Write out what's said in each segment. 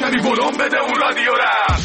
کمی ولوم بده اون رادیو را.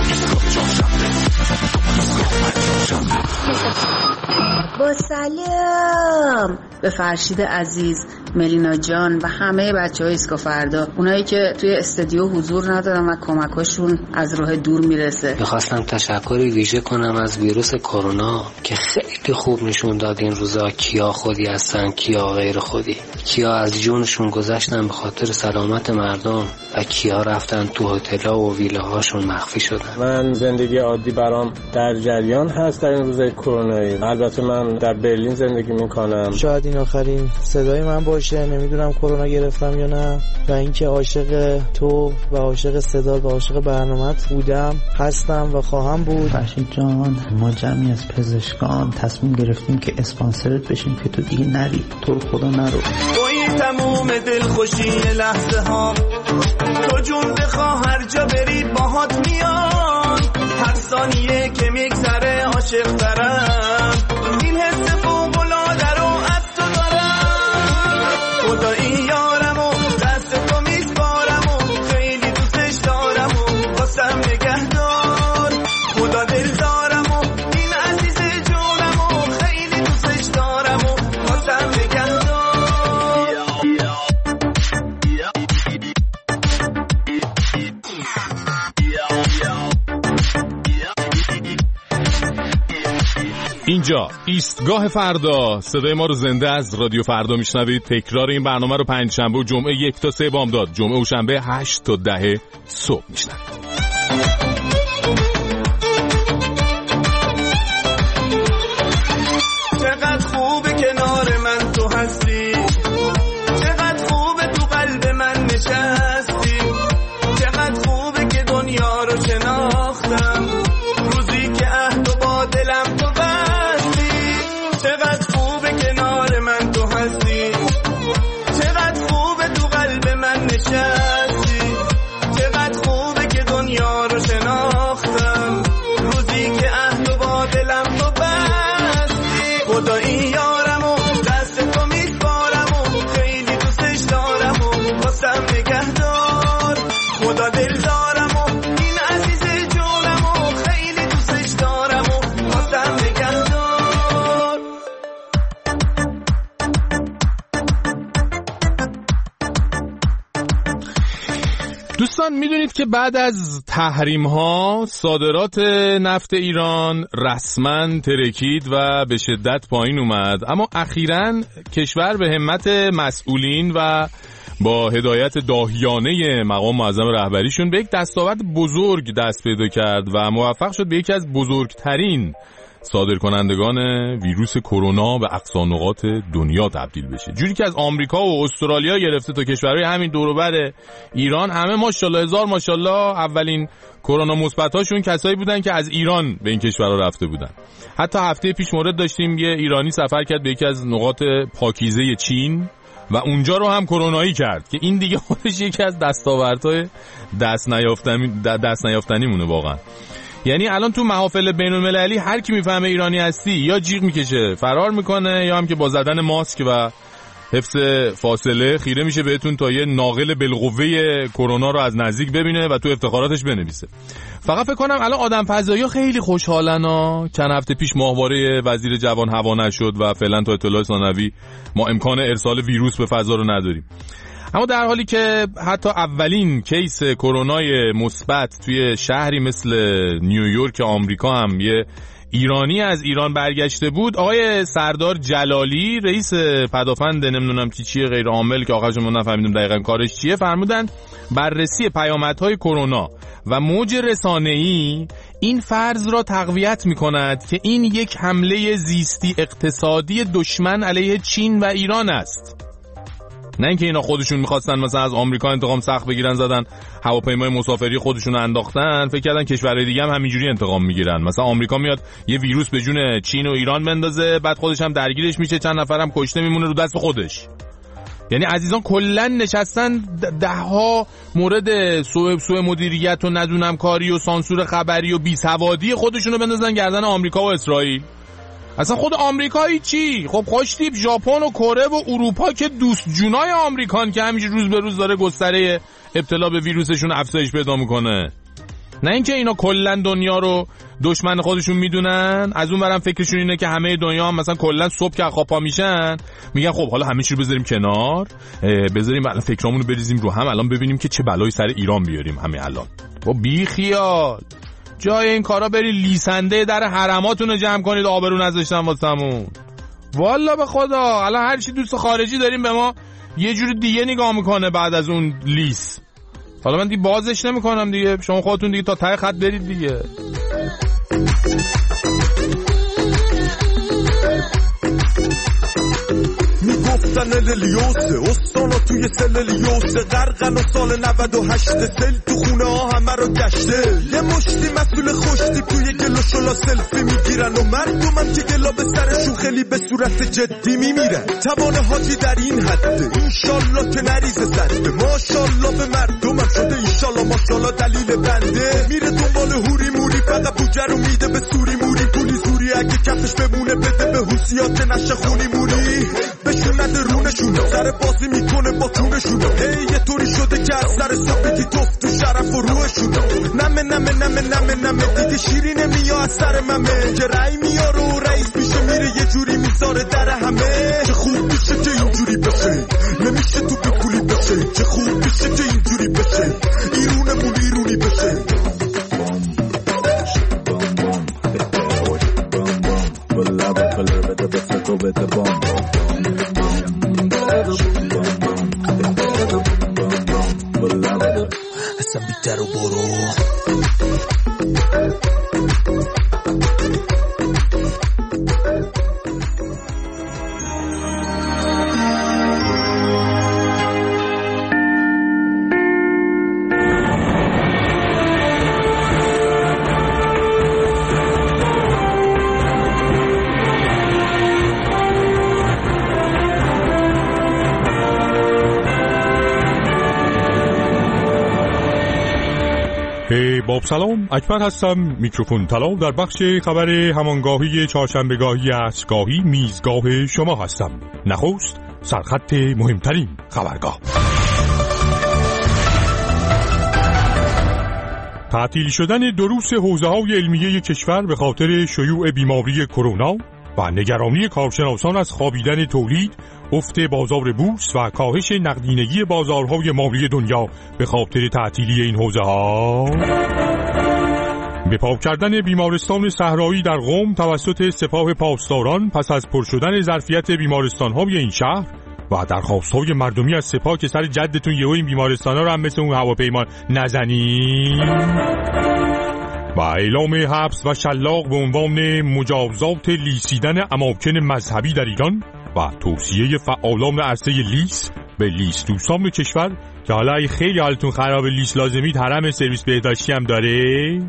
با سلام به فرشید عزیز، ملینا جان و همه بچه‌های اسکا فردا، اونایی که توی استودیو حضور ندارن و کمکاشون از راه دور میرسه. میخواستم تشکری ویژه کنم از ویروس کرونا که خیلی خوب نشون داد این روزا کیا خودی هستن کیا غیر خودی، کیا از جونشون گذاشتن به خاطر سلامت مردم و کیا رفتن تو هتل‌ها و ویلاهاشون مخفی شدن. من زندگی عادی برام در جریان هست در این روزای کرونایی. البته من در برلین زندگی میکنم. شاید این آخرین صدای من باشه، نمیدونم کرونا گرفتم یا نه، و اینکه عاشق تو و عاشق صدا و عاشق برنامه‌ات بودم، هستم و خواهم بود. فرشید جان، ما جمعی از پزشکان تصمیم گرفتیم که اسپانسرت بشیم که تو دیگه نری، تو رو خدا نرو. توی تموم دلخوشی لحظه ها، تو جون بخواه هر جا بری باهات میان، هر ثانیه که میگذره عاشق ترم، این حس فوق‌العاده رو از تو دارم. خدایی یارم و دست تو میسپارم و خیلی دوستش دارم و واسم نگهدار. خدا دل دارم و این عزیز جونم و خیلی دوستش دارم و واسم نگهدار. اینجا ایستگاه فردا، صدای ما رو زنده از رادیو فردا میشنوید. تکرار این برنامه رو پنجشنبه و جمعه 1 تا 3 بامداد، جمعه و شنبه 8 تا 10 صبح میشنوید. چقدر خوبه کنار من تو هستی، چقدر خوبه تو قلب من نشستی، چقدر خوبه که دنیا رو شناختم روزی که عهد و با دلم تو بستی. چقدر خوبه کنار من تو هستی، چقدر خوبه تو قلب من نشستی، چقدر خوبه که دنیا رو شناختم روزی که عهد و با دلم تو بستی. خدایی یارم و دست تو میسپارم و خیلی دوستش دارم و واسم نگهدار. خدا دل دارم و این عزیز جونم و خیلی دوستش دارم و واسم نگهدار. دوستان میدونید که بعد از تحریم ها صادرات نفت ایران رسما ترکید و به شدت پایین اومد، اما اخیراً کشور به همت مسئولین و با هدایت داهیانه مقام معظم رهبریشون به یک دستاورد بزرگ دست پیدا کرد و موفق شد به یکی از بزرگترین صادرکنندگان ویروس کرونا به اقصا نقاط دنیا تبدیل بشه. جوری که از آمریکا و استرالیا گرفته تا کشورهای همین دور و بر ایران، همه ماشاءالله هزار ماشاءالله اولین کرونا مثبتاشون کسایی بودن که از ایران به این کشورها رفته بودن. حتی هفته پیش مورد داشتیم یه ایرانی سفر کرد به یکی از نقاط پاکیزه چین و اونجا رو هم کرونایی کرد، که این دیگه خودش یکی از دستاوردهای دست نیافتنی مونه واقعا. یعنی الان تو محافل بین المللی هر کی میفهمه ایرانی هستی یا جیغ میکشه فرار میکنه، یا هم که با زدن ماسک و حفظ فاصله خیره میشه بهتون تا یه ناقل بالقوه کرونا رو از نزدیک ببینه و تو افتخاراتش بنویسه. فقط فکر کنم الان آدم فضایی خیلی خوشحالن چند هفته پیش ماهواره وزیر جوان هوا نشد و فعلا تا اطلاع ثانوی ما امکان ارسال ویروس به فضا رو نداریم. اما در حالی که حتی اولین کیس کرونای مثبت توی شهری مثل نیویورک آمریکا هم یه ایرانی از ایران برگشته بود، آقای سردار جلالی رئیس پدافند نمیدونم چیه غیر عامل که آخرش ما نفهمیدیم دقیقاً کارش چیه، فرمودن بررسی پیامدهای کرونا و موج رسانه‌ای این فرض را تقویت می‌کند که این یک حمله زیستی اقتصادی دشمن علیه چین و ایران است. نه اینکه اینا خودشون می‌خواستن مثلا از آمریکا انتقام سخت بگیرن، زدن هواپیمای مسافری خودشون رو انداختن، فکر کردن کشورهای دیگه هم همینجوری انتقام میگیرن. مثلا آمریکا میاد یه ویروس به جون چین و ایران بندازه، بعد خودش هم درگیرش میشه، چند نفرم کشته میمونه رو دست خودش. یعنی عزیزان کلا نشستن دهها مورد سوء مدیریت و ندونم کاری و سانسور خبری و بیسوادی خودشونو بندازن گردن آمریکا و اسرائیل. اصلا خود آمریکایی چی؟ خب خوشتیپ ژاپن و کره و اروپا که دوست جونای آمریکان که همیشه روز به روز داره گستره ابتلا به ویروسشون افزایش پیدا میکنه. نه اینکه اینا کلا دنیا رو دشمن خودشون میدونن، از اون برم فکرشون اینه که همه دنیا هم مثلا کلا صبح که خواب پا میشن میگن خب حالا همه چی رو بذاریم کنار، بذاریم الان فکرامون رو بریزیم رو هم، الان ببینیم که چه بلایی سر ایران بیاریم همه الان. با بی خیال جای این کارا برید لیسنده در حرماتون رو جمع کنید، آبرو نذاشتن واسمون. والا به خدا الان هر چی دوست خارجی داریم به ما یه جور دیگه نگاه میکنه بعد از اون لیست. حالا من دیگه بازش نمیکنم دیگه، شما خودتون دیگه تا ته خط برید دیگه. میگفتن الیوسه استانا توی سللیوسه، غرقن و سال 98 سل تو خونه ها همه رو گشته. یه مشتی مسئول خوشتی توی گلو شلا سلفی میگیرن و مردمم که گلا به سرشون خیلی به صورت جدی میمیرن. توان حاجی در این حده اینشالله که نریزه سده، ماشالله به مردمم شده اینشالله ماشالله دلیل بنده. میره دنبال هوری موری فقط بوجه رو میده به سوری موری، پولی زوری اگه کفش بمونه بده به حوثیات نشه خونی موری، بهشون نده رونشون سر بازی میکنه با تونشون. یه طوری شده که از سر صبحی توف تو شرف و روحشون. نمه نمه نمه نمه نمه دیگه شیری نمیاد از سر ممه، که رای میاره و رئیس میشه میره یه جوری میذاره در همه. چه خوب میشه که اینجوری بشه، نمیشه تو بکولی بشه، چه خوب میشه که اینجوری بشه، ایرونمون ایرونی بشه. اصلا بیتر و برو باب سلام، اکبر هستم. میکروفون طلا در بخش خبر همانگاهی چهارشنبهگاهی است، گاهی میزگاه شما هستم. نخست سرخط مهمترین خبرگاه. تعطیل شدن دروس حوزه‌های علمیه کشور به خاطر شیوع بیماری کرونا و نگرانی کارشناسان از خوابیدن تولید، افت بازار بورس و کاهش نقدینگی بازارهای مالی دنیا به خاطر تعطیلی این حوزه‌ها. به پاک کردن بیمارستان صحرایی در قم توسط سپاه پاسداران پس از پر شدن ظرفیت بیمارستان‌های این شهر و درخواست‌های مردمی از سپاه که سر جدتون یهو این بیمارستان‌ها رو هم مثل اون هواپیما نزنین. و اعلام حبس و شلاق به عنوان مجازات لیسیدن اماکن مذهبی در ایران و توصیه فعالان عرصه لیس به لیس دوستان کشور که حالا خیلی حالتون خراب لیس لازمید حرم سرویس بهداشتی هم داره.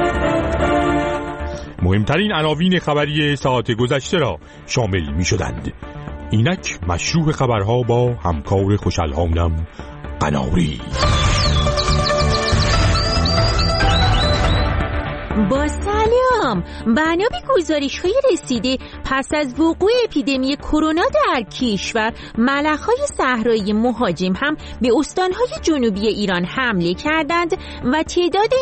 مهمترین عناوین خبری ساعت گذشته را شامل می شدند. اینک مشروع خبرها با همکار خوشالهانم قناری. با سلام، بنا به گزارش‌های رسیده پس از وقوع اپیدمی کرونا در کشور، ملخ‌های صحرایی مهاجم هم به استان‌های جنوبی ایران حمله کردند و تعداد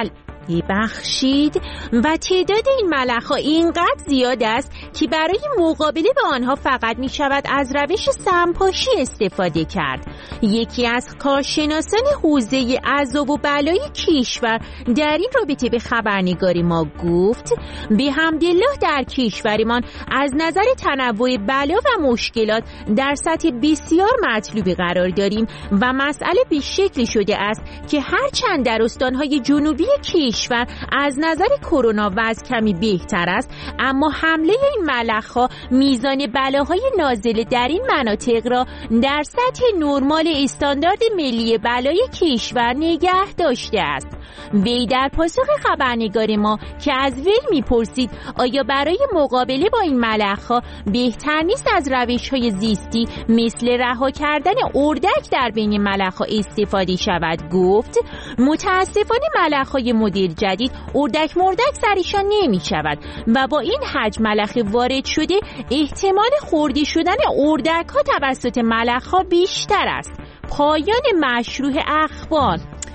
این ملخ‌ها اینقدر زیاد است که برای مقابله با آنها فقط می شود از روش سمپاشی استفاده کرد. یکی از کارشناسان حوزه عذاب و بلای کشور در این رابطه به خبرنگار ما گفت به حمدالله در کشورمان از نظر تنوع بلا و مشکلات در سطح بسیار مطلوبی قرار داریم و مسئله به شکلی شده است که هرچند در استان‌های جنوبی کشور از نظر کرونا وضع کمی بهتر است، اما حمله این ملخ‌ها میزان بلاهای نازل در این مناطق را در سطح نرمال استاندارد ملی بلای کشور نگه داشته است. وی در پاسخ خبرنگار ما که از وی میپرسید آیا برای مقابله با این ملخ‌ها بهتر نیست از روش‌های زیستی مثل رها کردن اردک در بین ملخ‌ها استفاده شود، گفت متاسفانه ملخ‌های مدل جدید اردک مردک سرشان نمی‌شود و با این حجم ملخ وارد شده احتمال خورده شدن اردک‌ها توسط ملخ‌ها بیشتر است. پایان مشروع اخبار.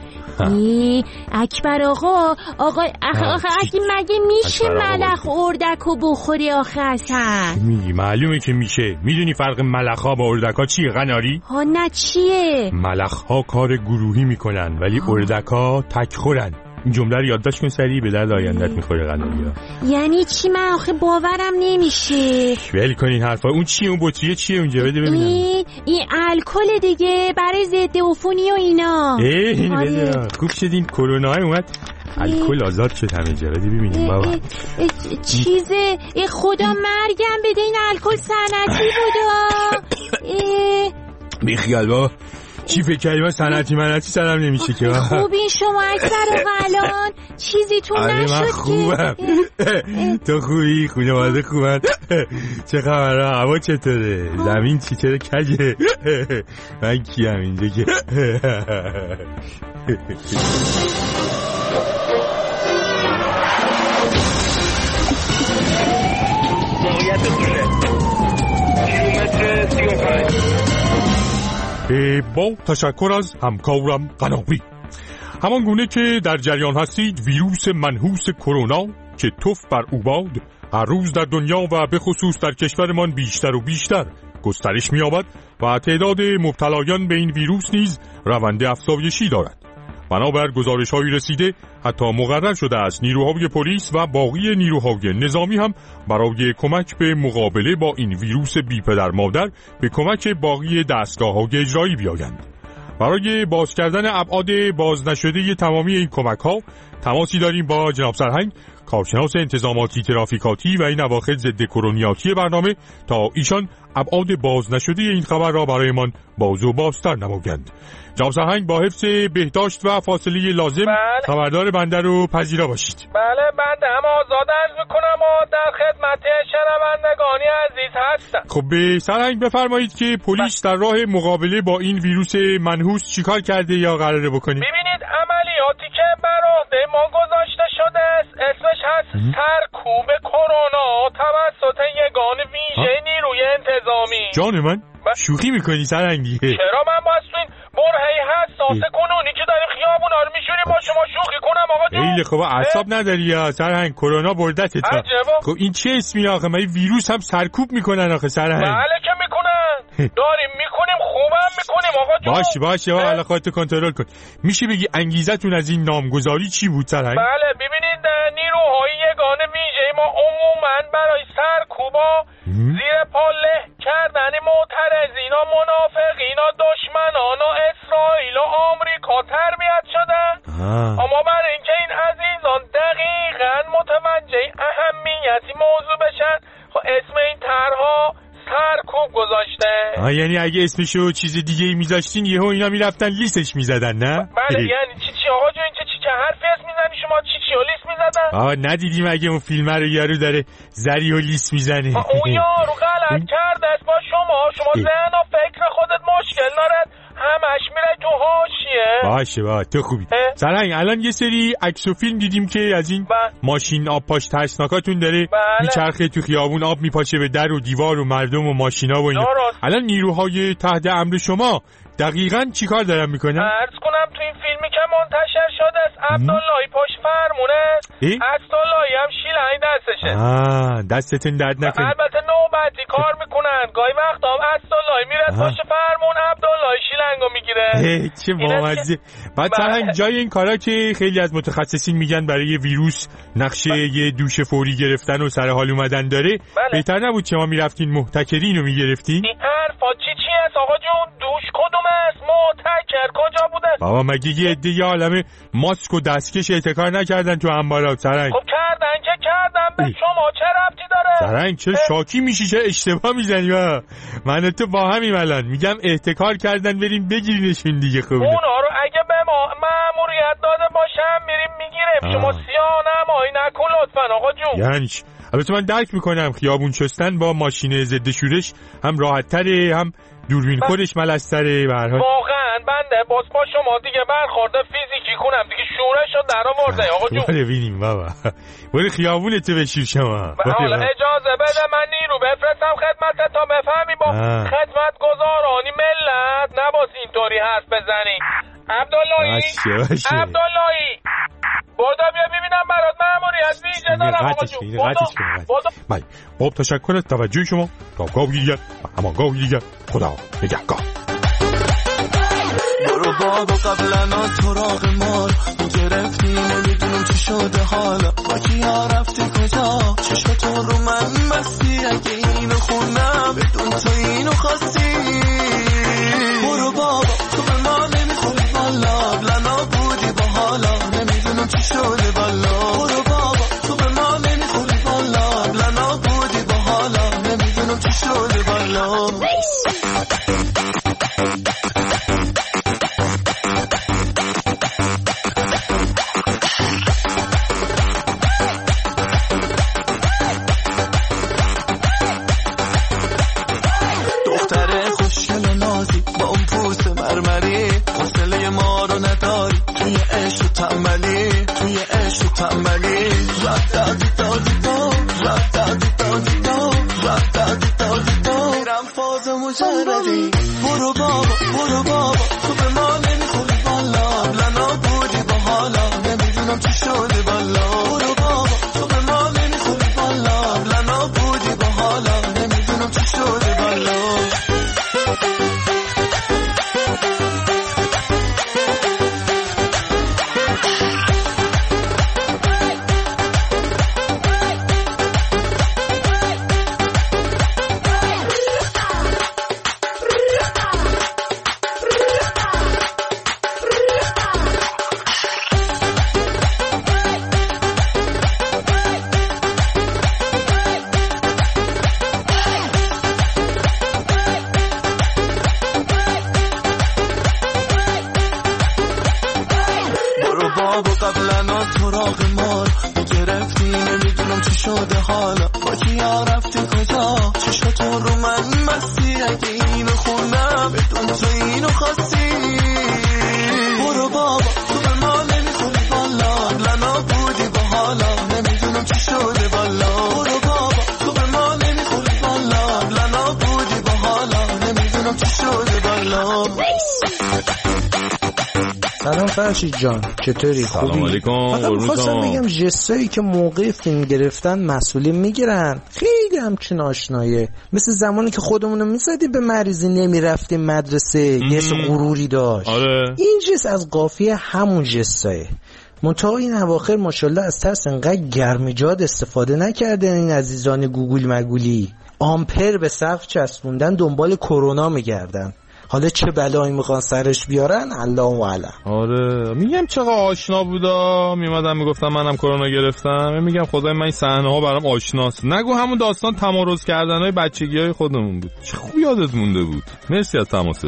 اکبر آقا اگه مگه میشه ملخ اردکو بخوری آخه اصلا؟ میگی معلومه که میشه. میدونی فرق ملخ‌ها با اردک‌ها چیه قناری؟ ها نه چیه؟ ملخ‌ها کار گروهی میکنن ولی اردک‌ها تکخورن. این جمله رو یادداشت کن سریع، به درد آیندت میخوره قناریا. یعنی چی؟ من آخه باورم نمیشه. ول کن این حرفا. اون چیه؟ اون بطریه چیه اونجا؟ بده ببینم. این الکل دیگه برای ضد عفونی و اینا. این بده. خوب شدین کرونا اومد الکل آزاد شد همه جا. بده ببینیم بابا. چیزه خدا مرگم بده، این الکل صنعتی بودا. بیخیال با چی فکر کردی؟ من صنعتی منعتی سرم نمیشه که. خوبین شما اکبر و الان چیزیتون نشد که؟ من خوبم. تو خوبی؟ خانواده خوبن؟ چه خبره؟ هوا چطوره؟ زمین چی چرا کجه؟ من کیم اینجا که؟ موقعیت بوشه کیلومتر 35. با تشکر از همکارم قناری. همان گونه که در جریان هستید ویروس منحوس کرونا که توف بر او باد هر روز در دنیا و به خصوص در کشورمان بیشتر و بیشتر گسترش می‌یابد و تعداد مبتلایان به این ویروس نیز روند افزایشی دارد. بنابر گزارش‌های رسیده حتی مقرر شده است نیروهای پلیس و باقی نیروهای نظامی هم برای کمک به مقابله با این ویروس بی پدر مادر به کمک باقی دستگاه‌های اجرایی بیایند. برای باز کردن ابعاد باز نشده تمامی این کمک‌ها تماسی داریم با جناب سرهنگ، کارشناس انتظاماتی ترافیکاتی و این اواخر ضد کرونیاتی برنامه، تا ایشان ابعاد باز نشده این خبر را برایمان باز و بازتر نمایند. جناب سرهنگ با حفظ بهداشت و فاصله لازم خبردار بنده رو پذیرا باشید. بله بنده هم آزاد عرض میکنم و در خدمت شنوندگانی عزیز هستم. خب به سرهنگ بفرمایید که پلیس در راه مقابله با این ویروس منحوس چیکار کرده یا قراره بکنید؟ ببینید عملیاتی که بر عهده ما گذاشته شده است اسمش هست سرکوب کرونا توسط یگان ویژه نیروی انتظامی. جان من شوخی میکنی سرهنگی؟ چرا من باید تو این برهه حساس کنونی که داریم خیابونا رو میشوریم با شما شوخی کنم آقا جون؟ خیلی خوب اعصاب نداری یا سرهنگ؟ کرونا بردت تا. خب این چه اسمی آخه؟ من ویروس هم سرکوب میکنن آخه سرهنگ؟ بله که میکنن. داریم میکنیم خوبم میکنیم آقا جون. باشه حالا خودت کنترل کن. میشه بگی انگیزتون از این نامگذاری چی بود سرهنگ؟ بله ببینید نیروهای یگان ویژه ما عموما برای سرکوبا زیر پا له کردن معترضینا، منافقینا، دشمنانا اسرائیل و آمریکا تربیت شدن. اما برای اینکه این عزیزان دقیقاً متوجه اهمیتی موضوع بشن خب اسم این طرحها سرکوب گذاشته. یعنی اگه اسمشو چیز دیگه ای میذاشتین یهو اینا میرفتن لیستش میزدن نه؟ بله یعنی چی آقا جون؟ چه حرفی اسم میزنی شما؟ چی و لیست میزدن؟ ندیدیم اگه اون فیلم رو یارو داره زری و لیست میزنه؟ اون یارو غلط کرده است با شما ذهن و فکر خودت مشکل دارد، همش میره تو حاشیه. باشه تو خوبی. سرهنگ الان یه سری عکس و فیلم دیدیم که از این ماشین آب پاش ترسناکاتون داره میچرخه تو خیابون، آب میپاشه به در و دیوار و مردم و ماشینا و اینا. الان نیروهای تحت امر شما دقیقاً چیکار دارن میکنن؟ عرض کنم تو این فیلمی که منتشر شده است عبداللهی پشت فرمونه، عبداللهی هم شیلنگ دستشه. دستتون درد نکنه. البته نوبتی کار میکنن، گاهی وقتا عبداللهی میره پشت فرمون عبداللهی شیلنگو میگیره. چه بامزه. بعد سرهنگ جای این کارا که خیلی از متخصصین میگن برای ویروس نقشه یه دوش فوری گرفتن و سر حال اومدن داره، بهتر نبود شما میرفتین محتکرین رو میگرفتین؟ این حرفا چی هست آقا جون؟ دوش کدوم است؟ محتکر کجا بوده؟ بابا مگه یه عده یه عالمه ماسک و دستکش اعتکار نکردن تو انبارات سرهنگ؟ خب کردن به شما چه ربطی داره؟ سرهنگ چه شاکی میشی؟ چه اشتباه میزنی؟ من تو با همیم الان میگم احتکار کردن بریم بگیرینشون دیگه. خوبه اونا رو اگه به مأموریت داده باشم میریم میگیریم. شما سیاه‌نمایی نکن لطفا آقا جون. یعنی البته من درک میکنم خیابون چستن با ماشین ضد شورش هم راحت تره، هم دوربین خودش ملس‌تره. به هر حال واقعا بنده باز با شما دیگه برخورده فیزیکی کنم دیگه، شورشو در آورده آقا جون. برو ببینیم بابا، برو خیابونتو بشور شما. حالا اجازه بده من نیرو بفرستم خدمت تا بفهمی با خدمت گزارانی ملت نباس اینطوری حرف بزنی. عبداللهی بردم بیا ببینم برات مأموریت ویژه دارم آقا جون. بله خب تشکر از توجه شما، تا گاهی دیگر و همان گاهی دیگر خدا نگهدار. برو بابا قبلا تراغ مال گرفتی نمیدونم چی شده حالا، با کیا رفتی کجا چشمتون رو من بستی، اگه اینو خوندم بدون تو اینو خواستی. برو بابا تو به ما نمیخوری والا، لنا بودی با حالا نمیدونم چی شده والا. برو بابا تو به ما نمیخوری والا، لنا بودی با حالا نمیدونم چی شده والا. برو بابا تو به ما نمیخوری والا، لنا بودی با حالا نمیدونم چی شده والا. برو بابا تو به ما نمیخوری والا، لنا بودی با حالا نمیدونم چی شده والا. سلام فرشید جان، چطوری؟ خوبی؟ سلام علیکم. فقط می‌خواستم بگم جستایی که موقع فیلم گرفتن مسئولین میگیرن خیلی همچین آشنایه، مثل زمانی که خودمونو میزدیم به مریضی نمیرفتیم مدرسه، یه غروری داشت. آره. این جست از قافیه همون جستایه. منتها این اواخر ماشاءالله از ترس انقدر گرمیجاد استفاده نکردن این عزیزان گوگل مگولی، آمپر به سقف چسبوندن دنبال کرونا میگردن. حالا چه بلایی میخوان سرش بیارن الله اعلم. آره میگم چقدر آشنا بودا، میمدم میگفتم منم کرونا گرفتم، میگم خدای من این صحنه ها برام آشناست. نگو همون داستان تمارض کردن های بچگی های خودمون بود. چه خوب یادت مونده بود. مرسی از تماست.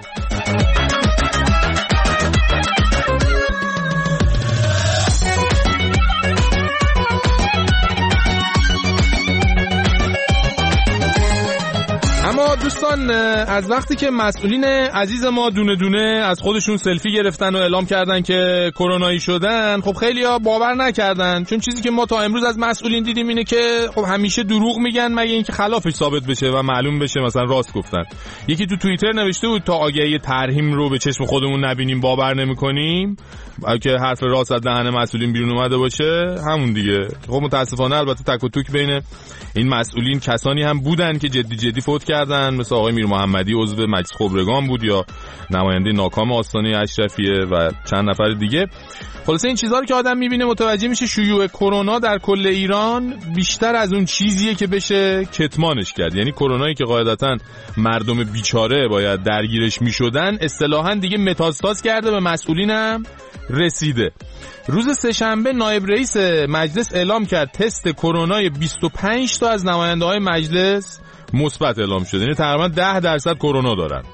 اما دوستان از وقتی که مسئولین عزیز ما دونه دونه از خودشون سلفی گرفتن و اعلام کردن که کرونایی شدن، خب خیلی‌ها باور نکردن، چون چیزی که ما تا امروز از مسئولین دیدیم اینه که خب همیشه دروغ میگن مگه اینکه خلافش ثابت بشه و معلوم بشه مثلا راست گفتن. یکی تو توییتر نوشته بود تا آگهی تحریم رو به چشم خودمون نبینیم باور نمی‌کنیم، که حرف راست از دهن مسئولین بیرون اومده باشه همون دیگه. خب متاسفانه البته تک و توک بین این مسئولین کسانی هم بودن که جدی فوت کردن، مثل آقای میر محمدی عضو مجلس خبرگان بود یا نماینده ناکام آستانه اشرفیه و چند نفر دیگه. خلاصه این چیزها رو که آدم میبینه متوجه میشه شیوع کرونا در کل ایران بیشتر از اون چیزیه که بشه کتمانش کرد. یعنی کرونایی که قاعدتاً مردم بیچاره باید درگیرش میشدن اصطلاحاً دیگه متاستاز کرده، به مسئولینم رسیده. روز سه‌شنبه نایب رئیس مجلس اعلام کرد تست کرونای 25 تا از نماینده‌های مجلس مثبت اعلام شده، یعنی تقریبا 10% کرونا دارن.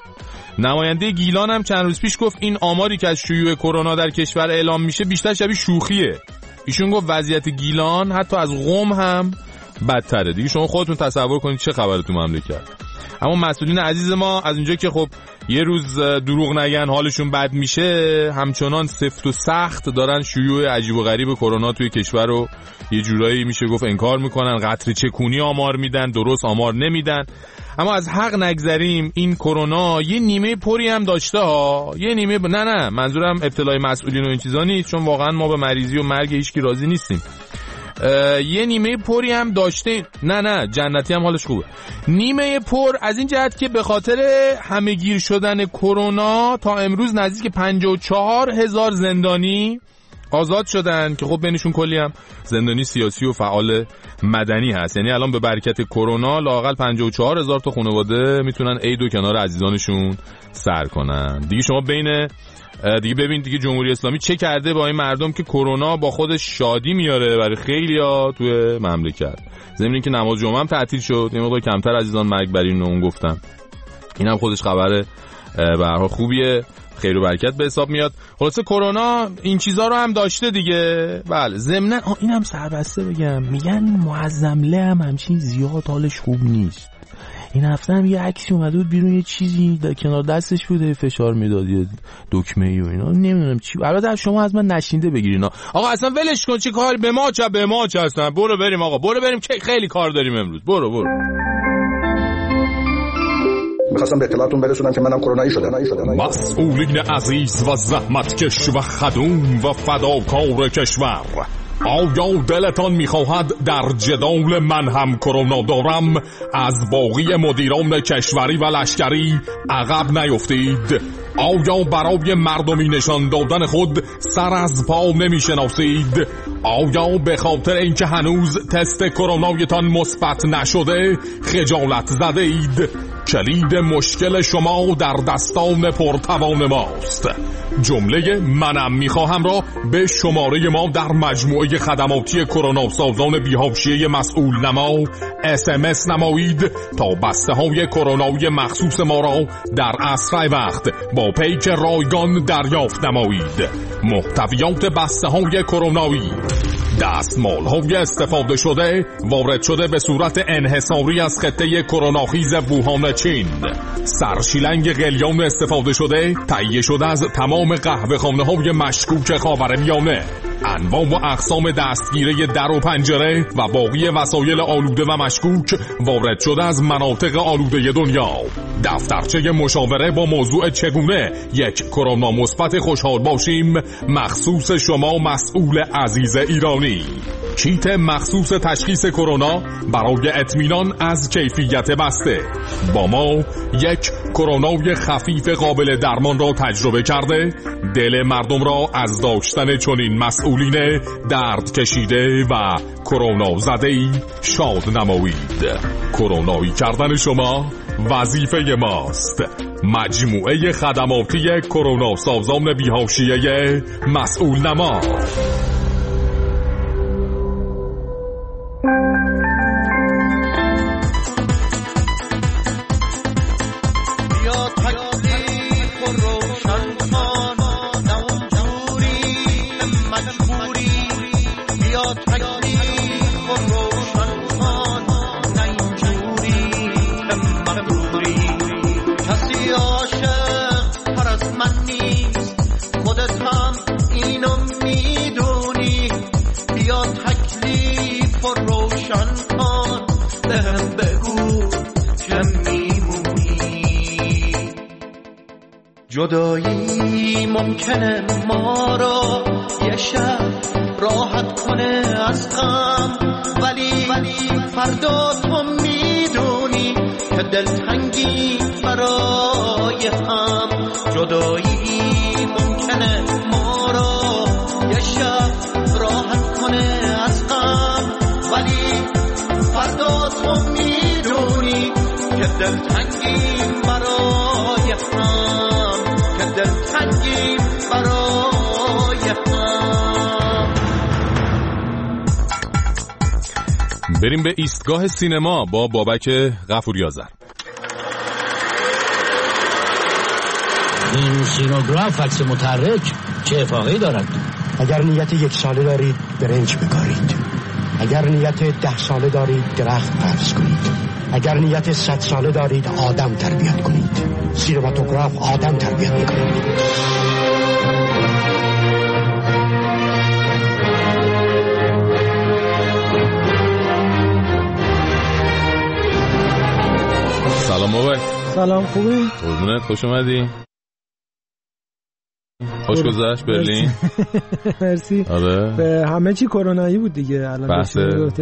نماینده گیلان هم چند روز پیش گفت این آماری که از شیوع کرونا در کشور اعلام میشه بیشتر شبیه شوخیه. ایشون گفت وضعیت گیلان حتی از قم هم بدتره. دیگه شما خودتون تصور کنید چه خبره تو مملکت. اما مسئولین عزیز ما از اونجا که خب یه روز دروغ نگن حالشون بد میشه، همچنان سفت و سخت دارن شیوع عجیب و غریب کرونا توی کشور رو یه جورایی میشه گفت انکار میکنن. قطره چکونی آمار میدن، درست آمار نمیدن. اما از حق نگذریم، این کرونا یه نیمه پری هم داشته ها. یه نیمه نه منظورم ابتلای مسئولین و این چیزا نیست، چون واقعا ما به مریضی و مرگ هیچکی راضی نیستیم. یه نیمه پری هم داشته، نه جنتی هم حالش خوبه. نیمه پر از این جهت که به خاطر همه‌گیر شدن کرونا تا امروز نزدیک 54,000 زندانی آزاد شدن که خب بینشون کلی هم زندانی سیاسی و فعال مدنی هست. یعنی الان به برکت کرونا لااقل 54,000 تا خانواده میتونن عید و کنار عزیزانشون سر کنن. دیگه شما دیگه ببین دیگه جمهوری اسلامی چه کرده با این مردم که کرونا با خودش شادی میاره برای خیلیا توی مملکت. ضمن اینکه نماز جمعه هم تعطیل شد، یه مقدار کمتر عزیزان مرگ بر اینو اون گفتن. اینم خودش خبره به هر حال خوبیه، خیر و برکت به حساب میاد. خلاصه کرونا این چیزا رو هم داشته دیگه. بله ضمن اینم سربسته بگم، میگن معظمله هم همچین زیاد حالش خوب نیست. این هفته هم یه عکسی اومده بود بیرون، یه چیزی در کنار دستش بوده فشار میداد، یه دکمه‌ای و اینا، نمیدونم چی. البته شما از من نشینده بگیرین آقا، اصلا ولش کن، چه کار به ما چه اصلا. برو بریم آقا، برو بریم که خیلی کار داریم امروز. برو. میخواستم به اطلاعتون برسونم که منم کرونایی شدم. مسئولین عزیز و زحمتکش و خدوم و فداکار کشور، آیا دلتان میخواهد در جدال من هم کرونا دارم از باقی مدیران کشوری و لشکری عقب نیفتید؟ آیا برای مردمی نشان دادن خود سر از پا نمیشناسید؟ آیا به خاطر اینکه هنوز تست کرونایتان مثبت نشده خجالت زده اید؟ کلید مشکل شما در دستان پرتوان ماست. جمله منم میخواهم را به شماره ما در مجموعه خدماتی کرونا سازان بی‌حاشیه مسئول نما SMS نمایید تا بسته های کرونایی مخصوص ما را در اسرع وقت با پیک رایگان دریافت نمایید. محتویات بسته های کرونایی: دستمال های استفاده شده وارد شده به صورت انحصاری از خطه کروناخیز ووهان چین، سرشیلنگ قلیان استفاده شده تهیه شده از تمام قهوه‌خانه های مشکوک خاورمیانه، انواع و اقسام دستگیره در و پنجره و باقی وسایل آلوده و مشکوک وارد شده از مناطق آلوده دنیا، دفترچه مشاوره با موضوع چگونه یک کرونا مثبت خوشحال باشیم مخصوص شما مسئول عزیز ایرانی، کیت مخصوص تشخیص کرونا برای اطمینان از کیفیت بسته. با ما یک کرونای خفیف قابل درمان را تجربه کرده دل مردم را از داشتن چنین مسئولین درد کشیده و کرونا زده‌ای شاد نمایید. کرونایی کردن شما وظیفه ماست. مجموعه خدماتی کرونا سازان بی‌حاشیه مسئول نما. جدایی ممکنه ما رو یه شب راحت کنه از غم، ولی فردا تو میدونی که دلتنگی برای هم. جدایی ممکنه ما رو یه شب راحت کنه از غم، ولی فردا تو میدونی که دلتنگی برای هم، دلتنگی برای هم. بریم به ایستگاه سینما با بابک غفوری آذر. این سینوگراف عکس متحرک چه افاقه‌ای دارد؟ اگر نیت 1 ساله دارید برنج بکارید، اگر نیت 10 ساله دارید درخت قبض کنید، اگر نیت 100 ساله دارید آدم تربیت کنید. سینماتوگراف آدم تربیت میکنید. سلام بابا. سلام، خوبی؟ قربونت، خوش اومدی. خوش گذشت برلین. مرسی. آره. به همه چی کرونایی بود دیگه. الان بحث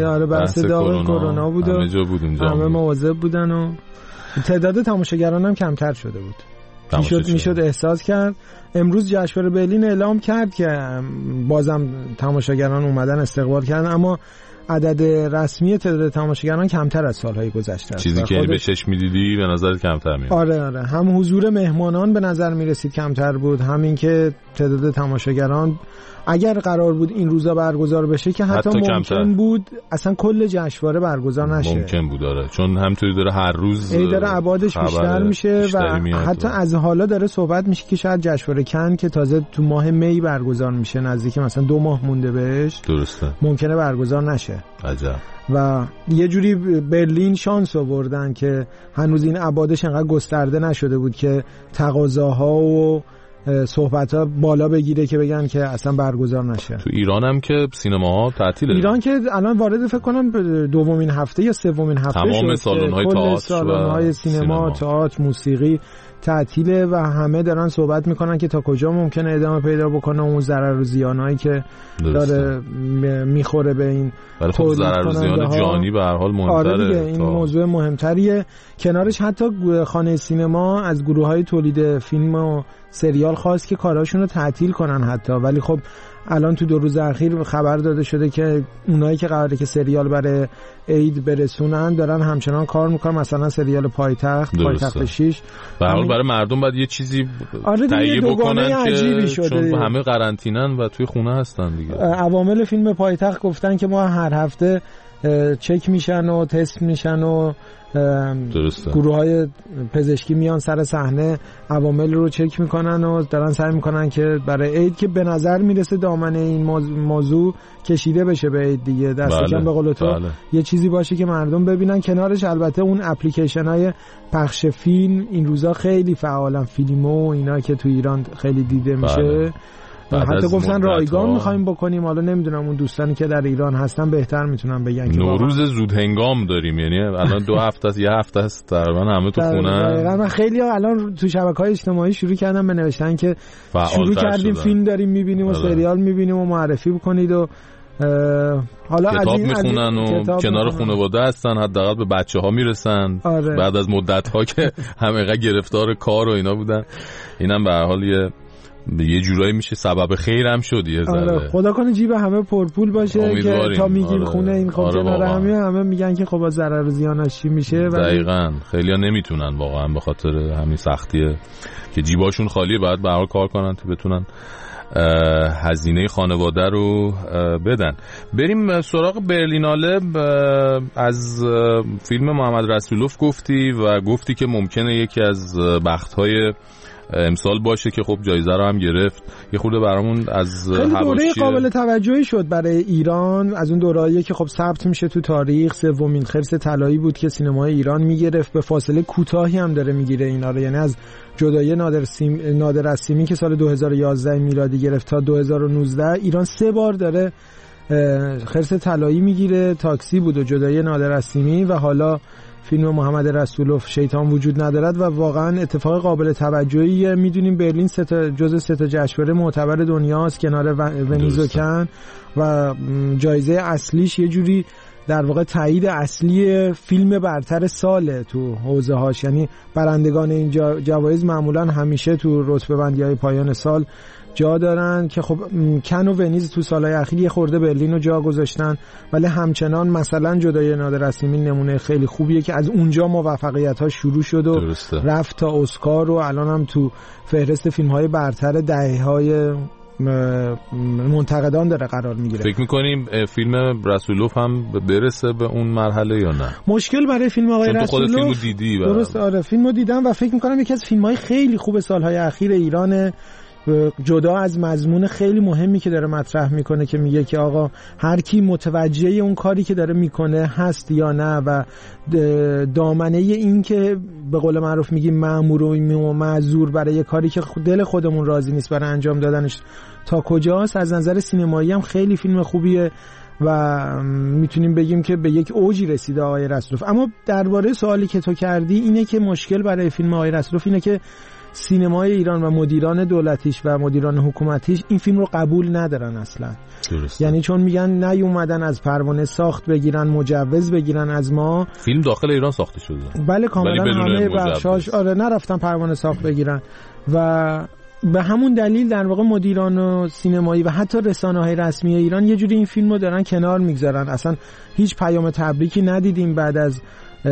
داغ کرونا بود. همه جا بود اونجا. همه مواظب بودن و تعداد تماشاگران هم کمتر شده بود. میشد احساس کرد. امروز جشنواره برلین اعلام کرد که بازم تماشاگران اومدن استقبال کردن، اما عدد رسمی تعداد تماشاگران کمتر از سالهای گذشته است. چیزی که به چشم می‌دیدی به نظر کمتر میاد. آره، هم حضور مهمانان به نظر می‌رسید کمتر بود، همین که تعداد تماشاگران اگر قرار بود این روزا برگزار بشه که حتی ممکن کمتر بود اصلا کل جشنواره برگزار نشه. ممکن بود داره، چون همینطوری داره هر روز داره ابعادش بیشتر میشه و حتی از حالا داره صحبت میشه که شاید جشنواره کن که تازه تو ماه می برگزار میشه، نزدیک مثلا 2 ماه مونده بهش، درسته، ممکنه برگزار نشه. عجب. و یه جوری برلین شانس آوردن که هنوز این ابعادش انقدر گسترده نشده بود که تقاضاها و صحبت‌ها بالا بگیره که بگن که اصلا برگزار نشه. تو ایران هم که سینماها تعطیله. ایران که الان وارد فکر کنم 2مین هفته یا 3مین هفته تمام سالن‌های تئاتر، سالن‌های سینما، تئاتر، موسیقی تعطیله و همه دارن صحبت میکنن که تا کجا ممکنه ادامه پیدا بکنه اون ضرر و زیانایی که داره میخوره به این. ولی خب ضرر و زیان جانی به هر حال مهمتره. آره دیگه، این موضوع مهمتریه. کنارش حتی خانه سینما از گروه‌های تولید فیلم و سریال خواست که کاراشون رو تعطیل کنن حتی، ولی خب الان تو 2 روز اخیر خبر داده شده که اونایی که قراره که سریال برای عید برسونن دارن همچنان کار میکنن، مثلا سریال پایتخت 6 برای مردم باید یه چیزی تهیه بکنن که چون همه قرنطینن و توی خونه هستن دیگه. عوامل فیلم پایتخت گفتن که ما هر هفته چک میشن و تست میشن و گروه‌های پزشکی میان سر صحنه عوامل رو چک میکنن و دارن سعی میکنن که برای عید که به نظر میرسه دامنه این موضوع کشیده بشه به عید دیگه، دست کم به قول تو یه چیزی باشه که مردم ببینن. کنارش البته اون اپلیکیشن‌های پخش فیلم این روزا خیلی فعالن، فیلمو و اینا که تو ایران خیلی دیده میشه. حتی گفتن رایگان میخوایم بکنیم. حالا نمیدونم اون دوستانی که در ایران هستن بهتر میتونن بگن که نوروز زود هنگام داریم، یعنی الان 2 هفته است، 1 هفته است تقریبا همه تو خونه. من خیلی الان تو شبکه‌های اجتماعی شروع کردم به نوشتن که شروع کردیم فیلم داریم میبینیم و سریال میبینیم و معرفی بکنید و حالا کتاب میخونن و کنار خانواده هستن، حداقل به بچه‌ها میرسن. بعد از مدت‌ها که همه گرفتار کار و اینا بودن، اینم به هر حال یه جورایی میشه سبب خیر هم شد یه ذره. خدا کنه جیب همه پرپول باشه که تا میگیم خونه این خب کنار همه میگن که خب ضرر و زیانش چی میشه. دقیقاً خیلی‌ها نمیتونن واقعا به خاطر همین سختیه که جیباشون خالیه، باید به هر حال کار کنن تا بتونن هزینه خانواده رو بدن. بریم سراغ برلیناله. از فیلم محمد رسولوف گفتی و گفتی که ممکنه یکی از بخت‌های امسال باشه که خب جایزه رو هم گرفت. یه خورده برامون از دوره قابل توجهی شد برای ایران، از اون دوره‌ای که خب ثبت میشه تو تاریخ. 3مین خرس طلایی بود که سینمای ایران میگرفت، به فاصله کوتاهی هم داره میگیره اینا رو، یعنی از جدایی نادر از سیمین که سال 2011 میلادی گرفت تا 2019 ایران 3 بار داره خرس طلایی میگیره. تاکسی بود و جدایی نادر از سیمین و حالا فیلم محمد رسولوف شیطان وجود ندارد و واقعا اتفاق قابل توجهیه. میدونیم برلین جزء 3 جشنواره معتبر دنیاست کنار ونیز و کن و جایزه اصلیش یه جوری در واقع تایید اصلی فیلم برتر ساله تو حوزه هاش، یعنی برندگان این جوایز معمولا همیشه تو رتبه بندی های پایان سال جا دارن که خب کن و ونیز تو سالهای اخیر یه خورده برلین رو جا گذاشتن، ولی همچنان مثلا جدایی نادر از سیمین نمونه خیلی خوبیه که از اونجا موفقیت ها شروع شد و رفت تا اسکار و الان هم تو فهرست فیلم های برتر دهه های منتقدان داره قرار میگیره. فکر میکنیم فیلم رسولوف هم برسه به اون مرحله یا نه؟ مشکل برای فیلم آقای رسولوف، خودت فیلمو دیدی؟ درست، آره فیلمو دیدم و فکر میکنم یکی از فیلم‌های خیلی خوب سالهای اخیر ایرانه، جدا از مضمون خیلی مهمی که داره مطرح میکنه که میگه که آقا هر کی متوجه اون کاری که داره میکنه هست یا نه و دامنه این که به قول معروف میگیم مأمور و معذور برای کاری که دل خودمون راضی نیست برای انجام دادنش تا کجاست. از نظر سینمایی هم خیلی فیلم خوبیه و میتونیم بگیم که به یک اوجی رسیده آقای رسولوف. اما درباره سوالی که تو کردی اینه که مشکل برای فیلم آقای رسولوف اینه که سینمای ایران و مدیران دولتیش و مدیران حکومتیش این فیلم رو قبول ندارن اصلا. درسته. یعنی چون میگن نیومدن از پروانه ساخت بگیرن، مجوز بگیرن از ما. فیلم داخل ایران ساخته شده بله کاملا همه بخشاش آره نرفتن پروانه ساخت بگیرن و به همون دلیل در واقع مدیران و سینمایی و حتی رسانه‌های رسمی ایران یه جوری این فیلم رو دارن کنار میگذارن. اصلا هیچ پیام تبریکی ندیدیم بعد از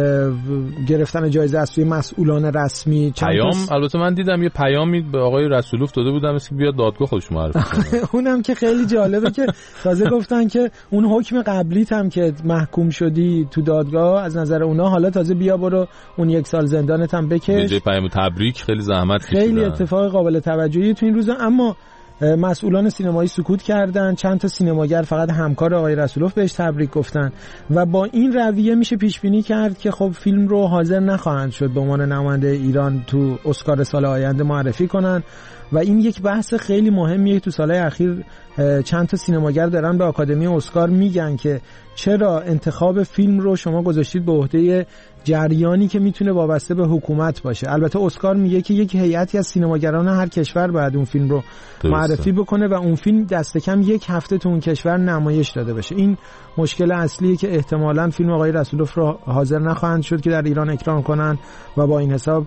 گرفتن جایزه از سوی مسئولان رسمی. پیام البته من دیدم یه پیامی به آقای رسولوف داده بودم که بیاد دادگاه خودش معرفی کنه. اونم که خیلی جالبه که تازه گفتن که اون حکم قبلیت هم که محکوم شدی تو دادگاه از نظر اونا حالا تازه بیا برو اون 1 سال زندانت هم بکش. یه پیام تبریک خیلی زحمت کشیدن. خیلی اتفاق قابل توجهی تو این روزا. اما مسئولان سینمایی سکوت کردن، چند تا سینماگر فقط همکار آقای رسولوف بهش تبریک گفتن و با این رویه میشه پیش بینی کرد که خب فیلم رو حاضر نخواهند شد به عنوان نماینده ایران تو اسکار سال آینده معرفی کنن و این یک بحث خیلی مهمیه. تو سالهای اخیر چند تا سینماگر دارن به آکادمی اسکار میگن که چرا انتخاب فیلم رو شما گذاشتید به عهده جریانی که میتونه وابسته به حکومت باشه. البته اسکار میگه که یک هیئتی از سینماگران هر کشور باید اون فیلم رو معرفی بکنه و اون فیلم دست کم 1 هفته تو اون کشور نمایش داده بشه. این مشکل اصلیه که احتمالاً فیلم آقای رسولوف رو حاضر نخواهند شد که در ایران اکران کنن و با این حساب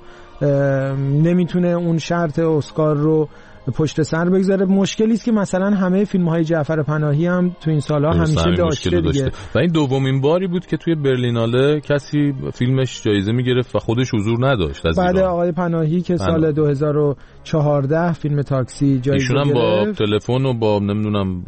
نمیتونه اون شرط اسکار رو پشت سر بگذاره. مشکلی است که مثلا همه فیلم‌های جعفر پناهی هم تو این سال‌ها همیشه داشته دیگه. و این دومین باری بود که توی برلیناله کسی فیلمش جایزه می‌گرفت و خودش حضور نداشت از بعد آقای پناهی که سال 2014 فیلم تاکسی جایزه گرفت. ایشون هم با تلفن و با نمیدونم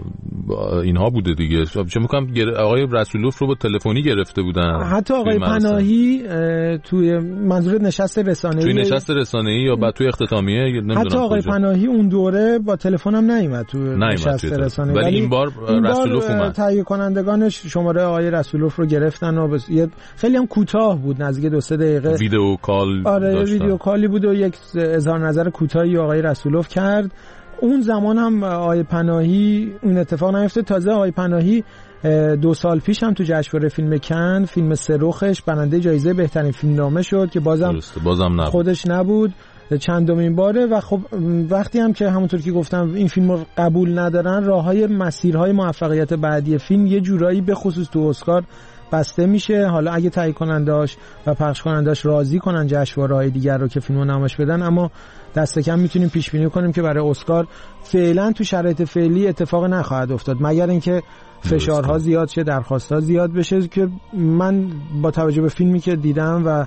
اینها بوده دیگه. چون میگم آقای رسولوف رو با تلفنی گرفته بودن. حتی آقای پناهی توی منظور نشست رسانه‌ای، توی نشست رسانه‌ای یا بعد توی اختتامیه نمیدونم. حتی آقای پناهی اون دوره با تلفن هم نیومد تو نشست رسانه‌ای، ولی این بار رسولوف اومد. تهیه کنندگانش شماره آقای رسولوف رو گرفتن و خیلی هم کوتاه بود، نزدیک 2-3 دقیقه ویدیو کال داشتن. ویدیو کالی بود و یک اظهار نظر کوتاهی آقای رسولوف کرد. اون زمان هم آقای پناهی اون اتفاق نیفتاد. تازه آقای پناهی 2 سال پیش هم تو جشنواره فیلم کن فیلم سرخش برنده جایزه بهترین فیلمنامه شد که بازم نبود. خودش نبود، چندمین باره. و خب وقتی هم که همونطور که گفتم این فیلم رو قبول ندارن، راههای مسیرهای موفقیت بعدی فیلم یه جورایی به خصوص تو اسکار بسته میشه. حالا اگه تهیه کننداش و پخش کننداش راضی کنن جشنواره‌های دیگر رو که فیلمو نمایش بدن، اما دست کم میتونیم پیش بینی کنیم که برای اسکار فعلا تو شرایط فعلی اتفاق نخواهد افتاد مگر اینکه فشارها زیاد شه، درخواست‌ها زیاد بشه. که من با توجه به فیلمی که دیدم و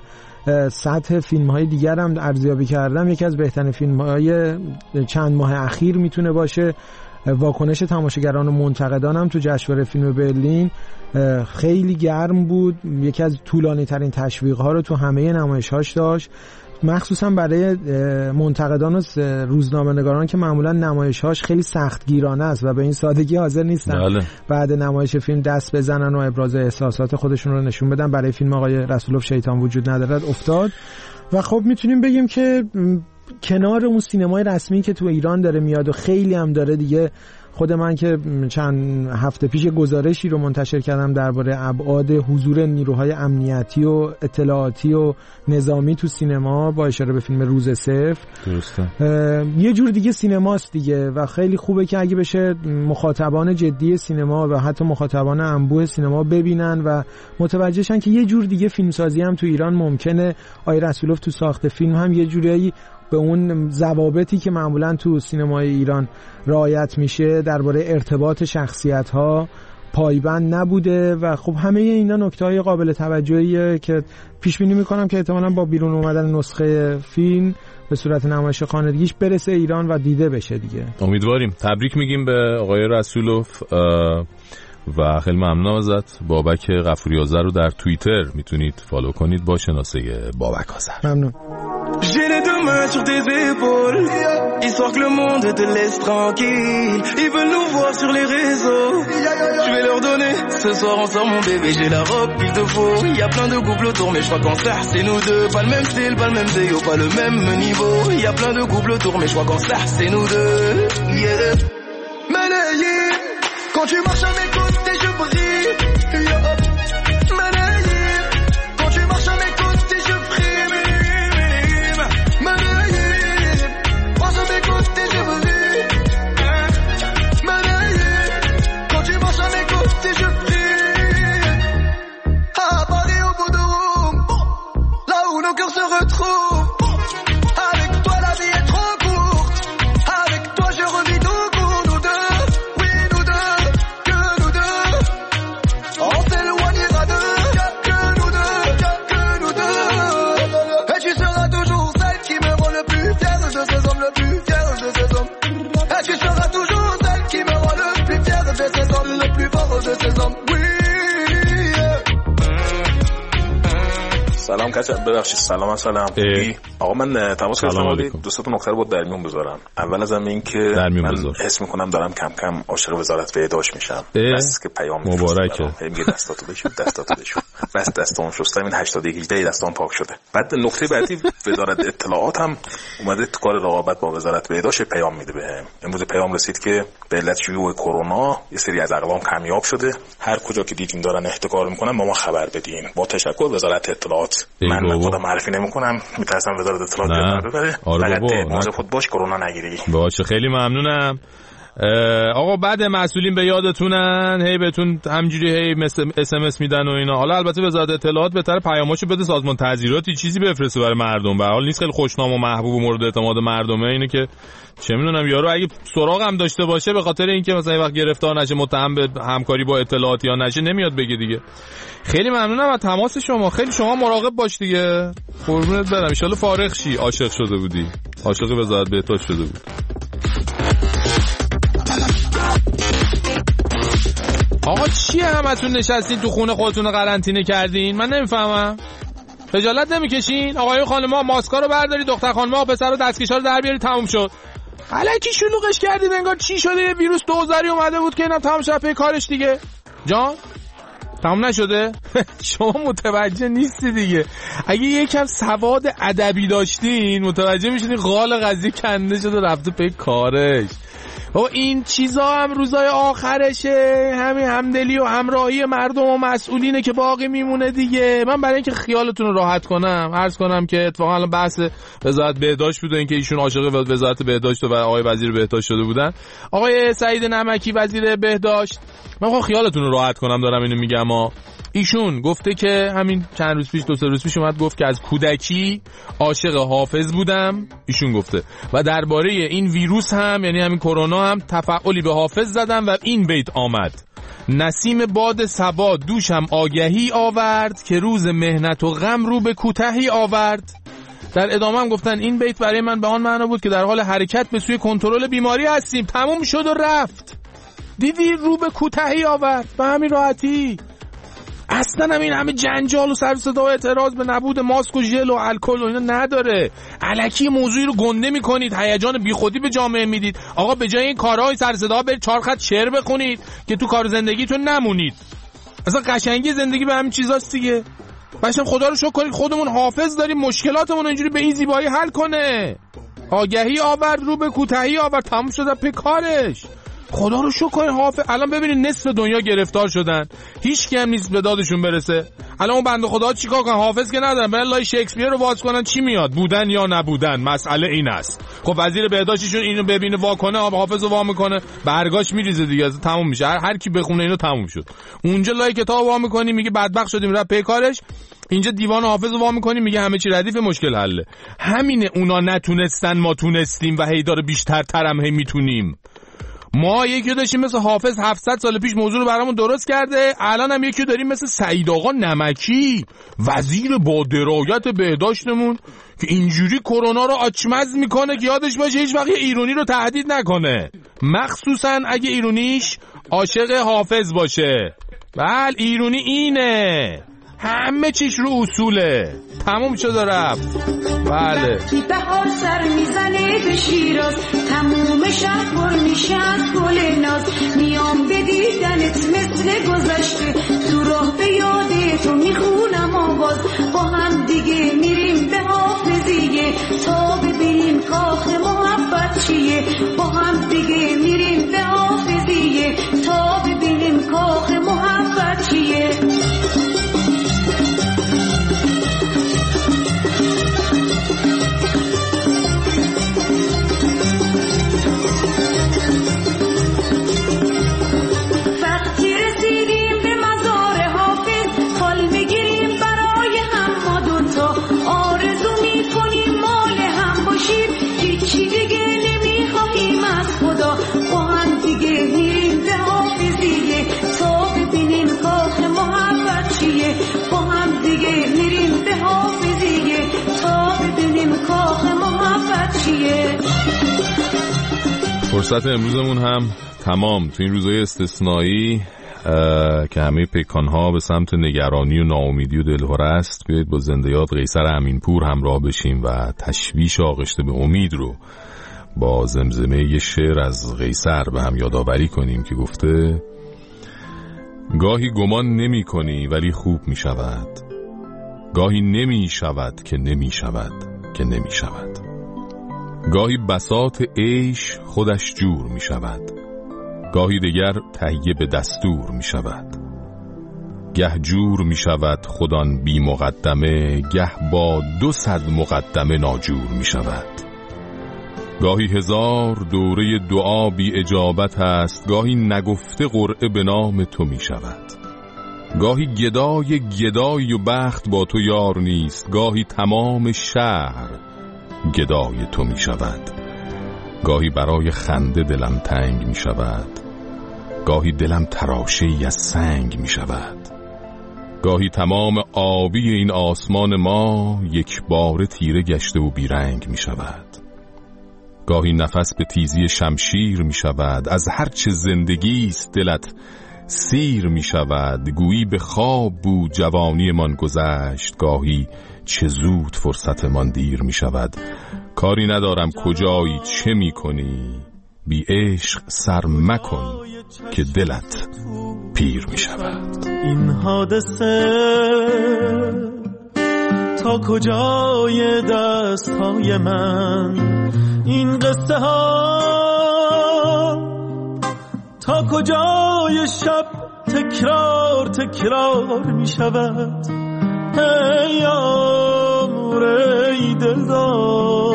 سطح فیلم‌های دیگر هم ارزیابی کردم، یکی از بهترین فیلم‌های چند ماه اخیر میتونه باشه. واکنش تماشاگران و منتقدان هم تو جشنواره فیلم برلین خیلی گرم بود. یکی از طولانی ترین تشویق‌ها رو تو همه نمایش‌هاش داشت، مخصوصا برای منتقدان و روزنامه‌نگاران که معمولا نمایش‌هاش خیلی سختگیرانه است و به این سادگی حاضر نیستن بعد نمایش فیلم دست بزنن و ابراز احساسات خودشون رو نشون بدن. برای فیلم آقای رسولوف شیطان وجود ندارد افتاد. و خب میتونیم بگیم که کنار اون سینمای رسمی که تو ایران داره میاد و خیلی هم داره دیگه، خود من که چند هفته پیش گزارشی رو منتشر کردم درباره ابعاد حضور نیروهای امنیتی و اطلاعاتی و نظامی تو سینما با اشاره به فیلم روز صفر. درسته. یه جور دیگه سینماست دیگه و خیلی خوبه که اگه بشه مخاطبان جدی سینما و حتی مخاطبان انبوه سینما ببینن و متوجه شن که یه جور دیگه فیلمسازی هم تو ایران ممکنه. آقای رسولوف تو ساخت فیلم هم یه جوری به اون ضوابطی که معمولا تو سینمای ایران رعایت میشه درباره ارتباط شخصیت‌ها پایبند نبوده و خب همه اینا نکته‌های قابل توجهیه که پیش بینی میکنم که احتمالاً با بیرون اومدن نسخه فیلم به صورت نمایش خانگیش برسه ایران و دیده بشه دیگه. امیدواریم. تبریک میگیم به آقای رسولوف و خیلی ممنونم ازت. بابک غفوری آذر رو در توییتر میتونید فالو کنید با شناسه بابک آذر. ممنون. J'ai les deux mains sur tes épaules, histoire que le monde te laisse tranquille. Ils veulent nous voir sur les réseaux, je vais leur donner. Ce soir on sort mon bébé, j'ai la robe qu'il te faut. Y a plein de couples autour mais je crois qu'en ça c'est nous deux. Pas le même style, pas le même déo, pas le même niveau. Y a plein de couples autour mais je crois qu'en ça c'est nous deux. Yeah. Malayim, quand tu marches à mes côtés je brille. Malayim, quand tu marches à mes côtés je brille. سلام کچا، ببخشید سلام. آقا من تماس گرفتم ولی دو سه تا نکته رو در میون بذارم. اول از این که من حس میکنم دارم کم کم عاشق وزارت بهداشت میشم. بس که پیام مبارکه. میگه دستاتو بشو. بس دستام شستم این 81 دستام پاک شده. بعد نکته بعدی وزارت اطلاعات هم اومده تو کار رقابت با وزارت بهداشت پیام میده بهم. امروز پیام رسید که به علت شیوع کرونا یه سری از اقلام کمیاب شده. هر کجا که دیدین دارن احتکار میکنن با ما خبر بدین. با تشکر وزارت اطلاعات. من خودم معرفی نمیکنم، میترسم وزارت اطلاعات ببره. فقط مواظب خود باش کرونا نگیری. باشه خیلی ممنونم. آقا بعد مسئولین به یادتونن هی بهتون همجوری هی SMS میدن و اینا. حالا البته وزارت اطلاعات بهتره پیاماشو بده سازمان تحذیراتی چیزی بفرسته برای مردم. به حال نیست خیلی خوشنام و محبوب و مورد اعتماد مردمه. اینه که چه میدونم یارو اگه سراغ هم داشته باشه به خاطر اینکه مثلا یه وقت گرفتار نشه متهم به همکاری با اطلاعات یا نشه نمیاد بگه دیگه. خیلی ممنونم از تماس شما. خیلی شما مراقب باش دیگه. قربونت برم. ان شاءالله فارغ شی. عاشق شده بودی. عاشق وزارت بهداشت شده بود. آقا چیه همتون نشستین تو خونه خودتون رو قرنطینه کردین؟ من نمیفهمم. خجالت نمیکشین؟ آقایون خانم‌ها ماسکا رو بردارید، دختر خانم‌ها پسرا دستکشا رو در بیارید، تموم شد. الکی شلوغش کردید انگار چی شده یه ویروس دوزاری اومده بود که اینم تمام شد پی کارش دیگه. جان تمام نشده؟ شما متوجه نیستی دیگه. اگه یکم سواد ادبی داشتین متوجه میشدین قال قضیه کنده شده رفته پی کارش. و این چیزا هم روزای آخرشه. همین همدلی و همراهی مردم و مسئولینه که باقی میمونه دیگه. من برای اینکه خیالتون رو راحت کنم عرض کنم که اتفاقا الان بحث وزارت بهداشت بوده، اینکه ایشون عاشق وزارت بهداشت و آقای وزیر بهداشت شده بودن. آقای سعید نمکی وزیر بهداشت، من خب خیالتون رو راحت کنم دارم اینو میگم. ایشون گفته که همین چند روز پیش 2-3 روز پیش اومد گفت که از کودکی عاشق حافظ بودم. ایشون گفته و درباره این ویروس هم یعنی همین کرونا هم تفعلی به حافظ زدم و این بیت آمد: نسیم باد صبا دوشم آگهی آورد که روز مهنت و غم رو به کوتاهی آورد. در ادامه هم گفتن این بیت برای من به آن معنا بود که در حال حرکت به سوی کنترل بیماری هستیم. تموم شد و رفت. دیدی رو به کوتاهی آورد به همین راحتی. اصلا همین همه جنجال و سر و صدا و اعتراض به نبود ماسک و ژل و الکل و اینا نداره. الکی موضوعی رو گنده میکنید، هیجان بیخودی به جامعه میدید. آقا به جای این کارهای سر صدا برید 4 خط شعر بخونید که تو کار زندگیتون نمونید. اصلا قشنگی زندگی به همین چیزاست دیگه. باشم خدا رو شکر کنید خودمون حافظ داریم مشکلاتمون اینجوری به این زیبایی حل کنه. آگهی آورد رو به کوتاهی آورد، تموم شد به کارش. خدا رو شکر کنید حافظ. الان ببینید نصف دنیا گرفتار شدن، هیچ کی هم نیست به دادشون برسه. الان اون بنده خدا چیکار کنن؟ حافظ که ندارن، برن لای شکسپیر رو باز کنن چی میاد؟ بودن یا نبودن، مسئله این است. خب وزیر بهداشتشون اینو ببینه واکنه، حافظ رو وا میکنه، برگاش میریزه دیگه، تموم میشه. هر کی بخونه اینو تموم شد. اونجا لای کتاب وا میکنی میگه بدبخت شدیم رفت پی کارش. اینجا دیوان حافظ رو وا میکنی میگه همه چی ردیف، مشکل حله. همینه اونا نتونستن ما تونستیم و هی داره بیشتر ترم هی میتونیم. ما یکی داشتیم مثل حافظ 700 سال پیش موضوع رو برامون درست کرده، الان هم یکی داریم مثل سعید آقا نمکی، وزیر با درایت بهداشتمون، که اینجوری کرونا رو آچمز میکنه که یادش باشه هیچ وقت ایرانی رو تهدید نکنه، مخصوصا اگه ایرانیش عاشق حافظ باشه. بله ایرانی اینه، همه چیش رو اصوله. تموم شده رفت. بله بهار سر میزنه به شیراز، تموم شهر پر میشه از گل ناز، میام به دیدنت مثل گذشته، تو راه به یاد تو میخونم آواز، با هم دیگه میریم به حافظیه تا ببینیم کاخ محبت چیه، با هم دیگه میریم به حافظیه تا ببینیم کاخ محبت چیه. فرصت امروزمون هم تمام. تو این روزهای استثنایی که همه پیکانها به سمت نگرانی و ناامیدی و دلهره است، بیایید با زنده‌یاد قیصر امینپور همراه بشیم و تشویش آغشته به امید رو با زمزمه یه شعر از قیصر به هم یادآوری کنیم که گفته: گاهی گمان نمی کنی ولی خوب می شود، گاهی نمی شود که نمی شود که نمی شود، گاهی بساط عیش خودش جور می شود، گاهی دیگر تهیه به دستور می شود، گه جور می شود خودان بی مقدمه، گه با 200 مقدمه ناجور می شود، گاهی 1000 دوره دعا بی اجابت است، گاهی نگفته قرعه به نام تو می شود، گاهی گدای گدایی و بخت با تو یار نیست، گاهی تمام شهر گدای تو می شود، گاهی برای خنده دلم تنگ می شود، گاهی دلم تراشه‌ای از سنگ می شود، گاهی تمام آبی این آسمان ما یک بار تیره گشته و بیرنگ می شود، گاهی نفس به تیزی شمشیر می شود، از هرچه زندگی است دلت سیر می شود، گویی به خواب بود جوانی من گذشت، گاهی چه زود فرصت من دیر می شود، کاری ندارم کجایی چه می کنی، بی عشق سر مکن که دلت پیر می شود. این حادثه تا کجای دستهای من، این قصه ها تا کجای شب تکرار تکرار می شود، ای یار ای دلدار،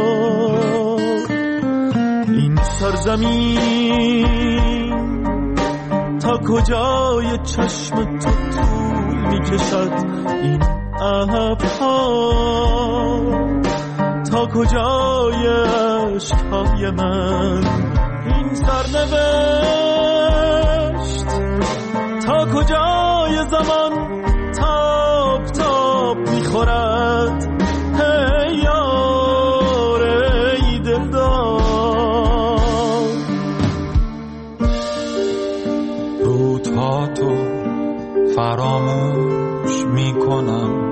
این سرزمین تا کجای چشم تو طول می کشد، این ابرها تا کجای عشقهای من، این سرنوشت تا کجای زمان تاب تاب میخورد، ای یار ای دلدار. روزها تو فراموش میکنم،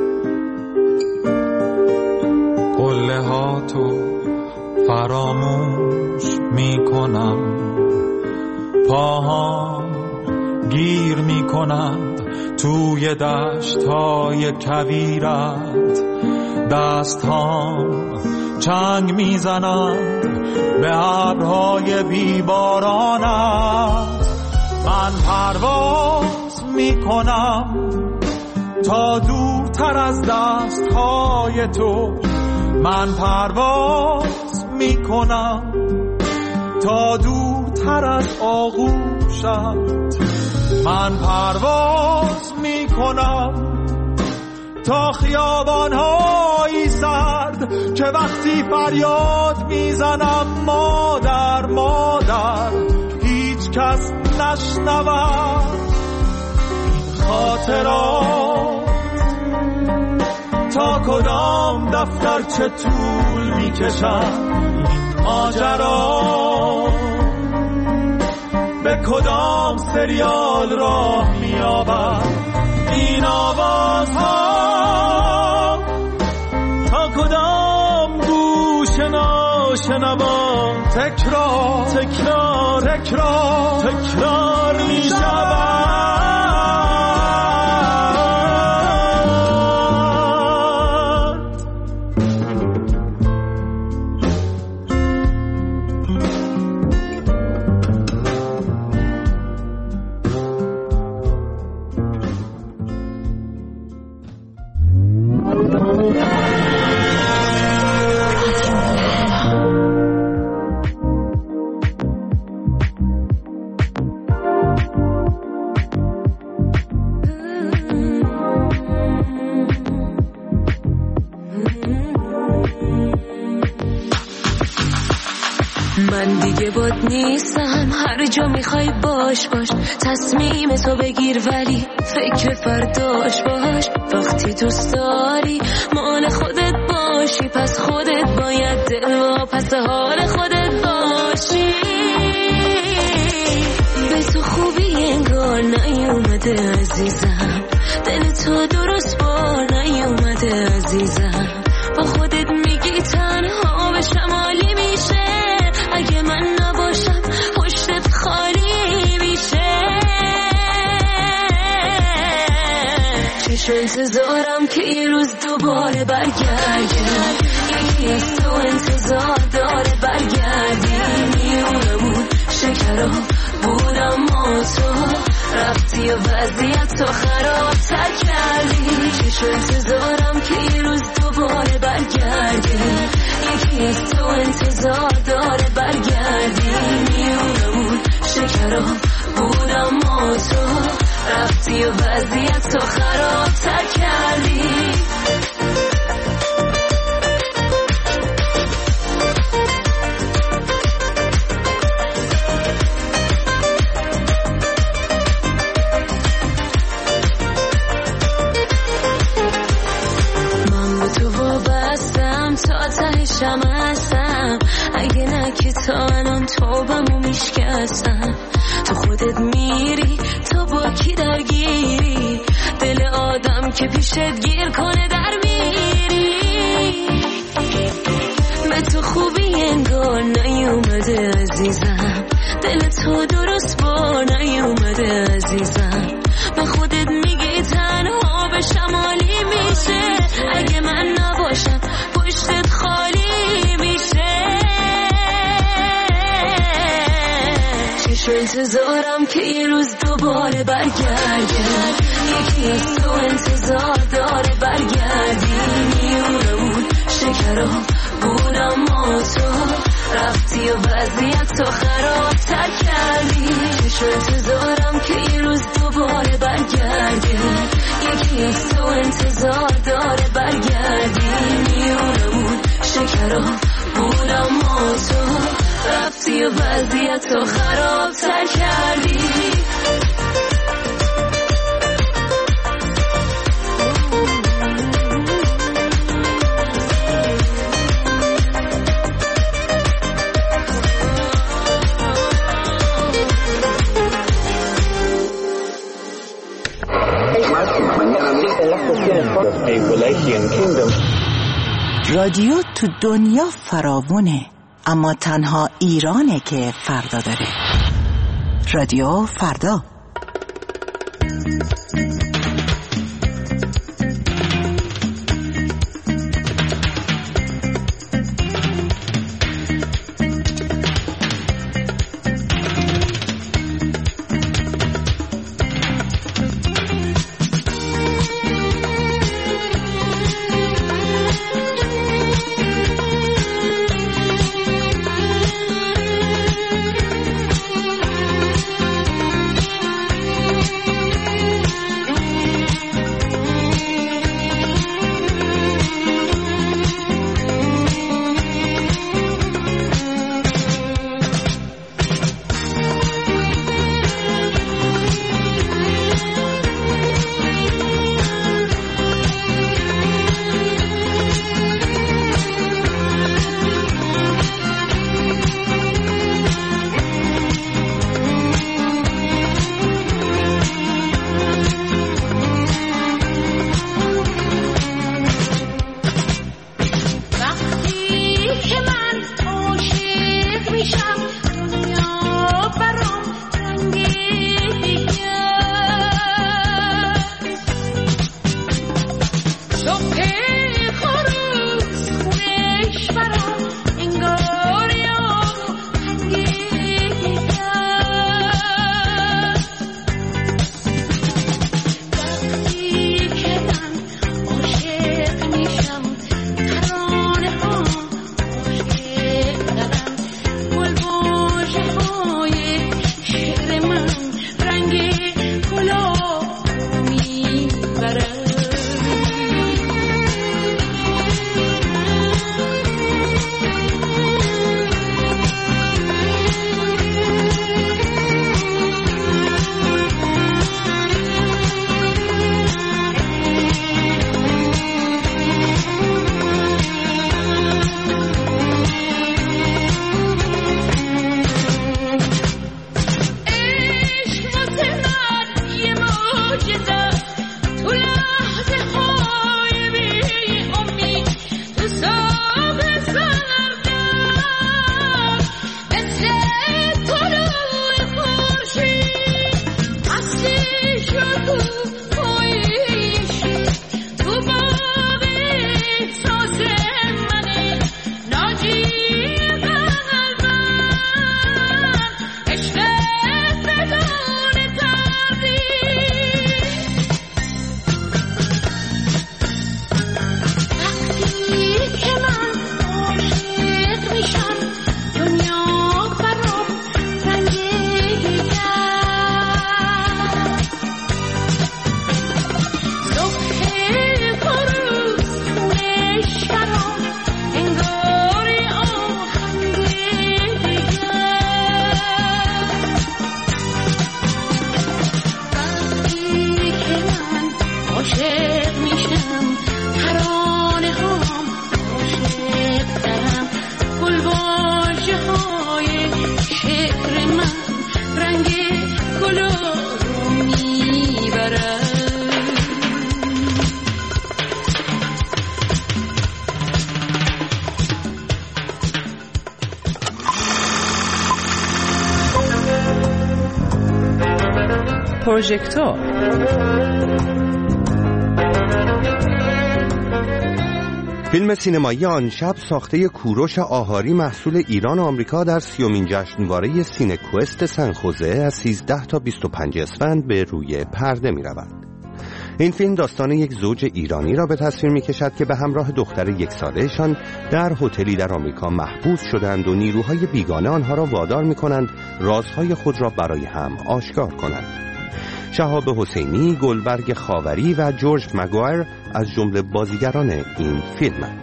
قله ها تو فراموش میکنم، پاهام گیر میکنند توی دشت‌های کویرت، دست‌هام چنگ میزنند به ابرهای بیبارانت، من پرواز میکنم تا دورتر از دست‌های تو، من پرواز میکنم تا دورتر از آغوشت، من پرواز میکنم تا خیابان‌های سرد که وقتی فریاد میزنم مادر مادر، کس نشنود این خاطرات. تا کدام دفتر چه طول میکشد این ماجرا، به کدام سریال راه میابد این آوازها، تا کدام گوش ناشنوا تکرار تکرار تکرار تکرار میشود. من دیگه باد نیستم، هر جا میخوای باش باش، تصمیم تو بگیر ولی فکر فرداش باش. وقتی دوست داری مال خودت باشی، پس خودت باید دل پس حال خودت باشی. به تو خوبی انگار نیومده عزیزم، دل تو درست بار نیومده عزیزم. با خودت میگی تنها به شمالی میشه، اگه من نباشم پشتت خالی میشه. چشم انتظارم که یه روز دوباره برگردیم، یکی از تو انتظار داره برگردیم. میونمون شکرها بود اما تو رفتی و وضعیت تو خرابتر کردی. چشم انتظارم که یه روز دوباره برگردیم، یکی از تو انتظار داره برگردیم. میونمون شکرها بود اما تو رفتی و وضعیت تو خرابتر کردی. تا تهشم هستم، اگه نه که تا الان توبمو میشکستم. تو خودت میری تا با کی درگیری، دل آدم که پیشت گیر کنه در میری. به تو خوبی انگار نیومده عزیزم، دل تو درست بار نیومده عزیزم. به خودت میگی تنها به شمالی میشه، اگه من نباشم پشتت خالی میشه. چشم انتظارم که یه روز دوباره برگردیم، یکی از تو انتظار داره برگردیم. میونمون شکرها بود اما تو رفتی و وضعیت تو خرابتر کردی. چشم انتظارم که یه روز دوباره برگردیم، یکی از تو انتظار داره برگردیم. میونمون شکرها بود اما تو رفتی و وضعیت تو خرابتر کردی. رادیو تو دنیا فراوونه، اما تنها ایرانه که فردا داره. رادیو فردا. پروژکتور. فیلم سینمایی آن شب ساخته کوروش آهاری محصول ایران و آمریکا در 30مین جشنواره سینکوست سنخوزه از 13 تا 25 اسفند به روی پرده می رود. این فیلم داستان یک زوج ایرانی را به تصویر می کشد که به همراه دختر 1 سالهشان در هتلی در آمریکا محبوس شدند و نیروهای بیگانه آنها را وادار می کنند رازهای خود را برای هم آشکار کنند. شهاب حسینی، گلبرگ خاوری و جورج مگوایر از جمله بازیگران این فیلمند.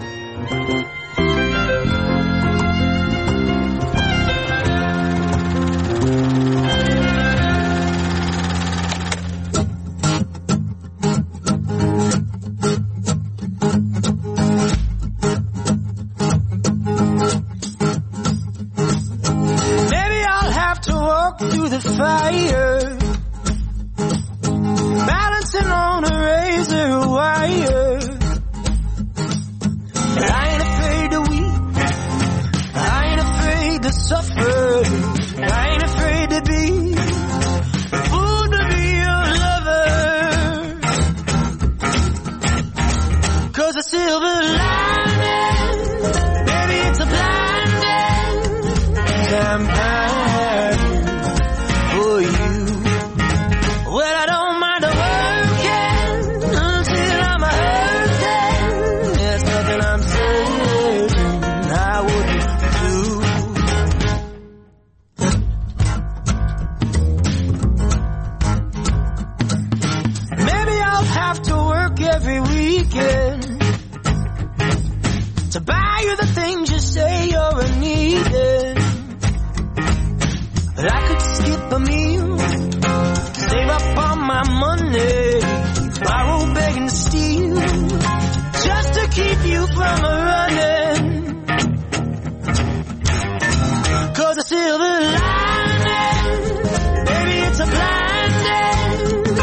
Maybe I'll have to walk through the fire, balancing on a razor wire. But I ain't afraid to weep, I ain't afraid to suffer, I ain't afraid to be a fool to be your lover. 'Cause a silver lining, baby, it's a blinding vampire for you. Well, I don't mind working until I'm hurting. There's nothing I'm certain I wouldn't do. Maybe I'll have to work every weekend to buy you the things you say you're needing. But I could skip a meal, save up all my money, borrow, beg and steal, just to keep you from running. 'Cause a silver lining, baby, it's a blinding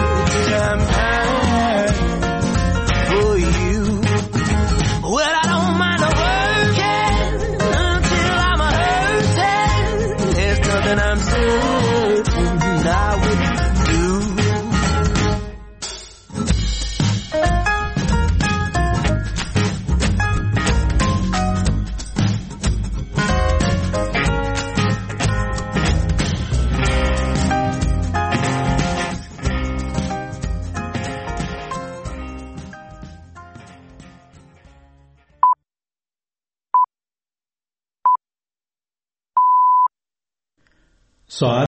vampire for you. Well, I don't mind working until I'm hurting. There's nothing I'm certain I wouldn't do. ساعت